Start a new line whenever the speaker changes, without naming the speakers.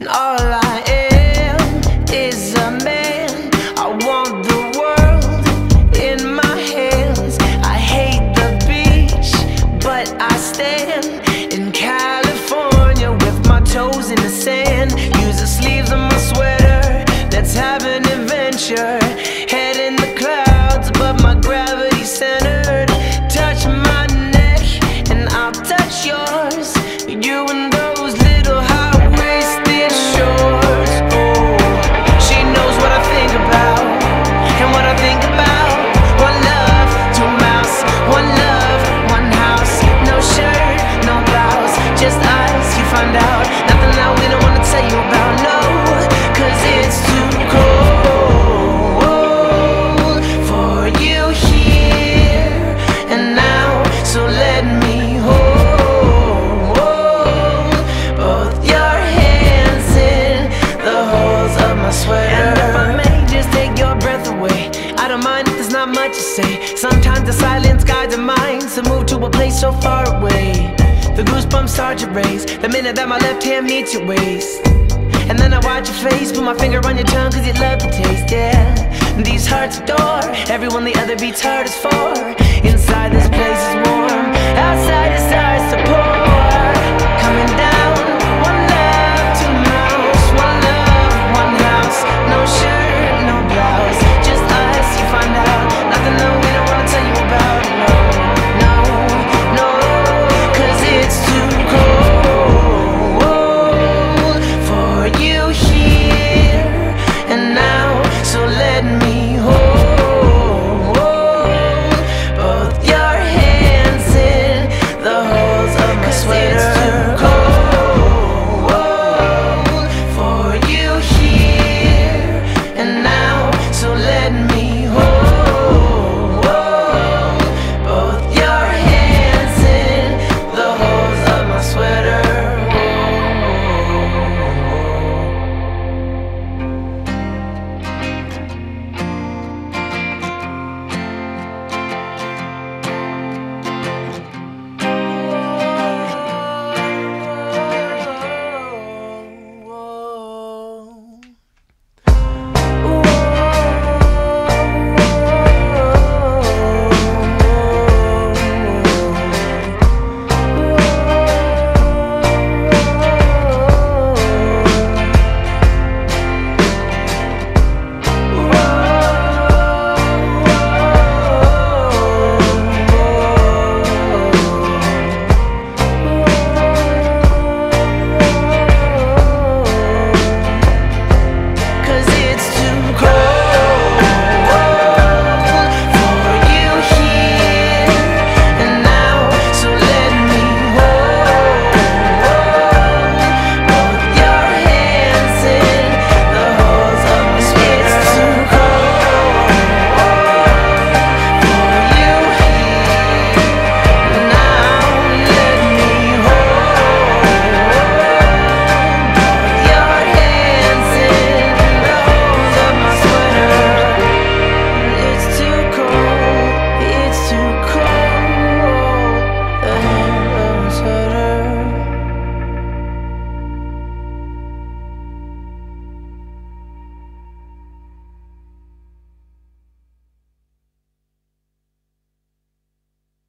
All I am is a man. I want the world in my hands. I hate the beach, but I stand in California with my toes in the sand. Use the sleeves of my sweater, let's have an adventure. Head in the clouds, but my gravity's centered. Touch my neck and I'll touch yours. You and those little high-waisted shorts. Oh, she knows what I think about and what I think about. One love, two mouths. One love, one house. No shirt, no blouse, just us. You find out nothing that we don't wanna tell you about. No, 'cause it's too cold for you here and now. So let me hold both your hands in the holes of my sweater. And if I may just take your breath away, I don't mind if there's not much to say. Sometimes the silence guides our minds to move to a place so far away. The goosebumps start to raise the minute that my left hand meets your waist. And then I watch your face, put my finger on your tongue 'cause you love the taste, yeah. These hearts adore everyone the other beats hardest for.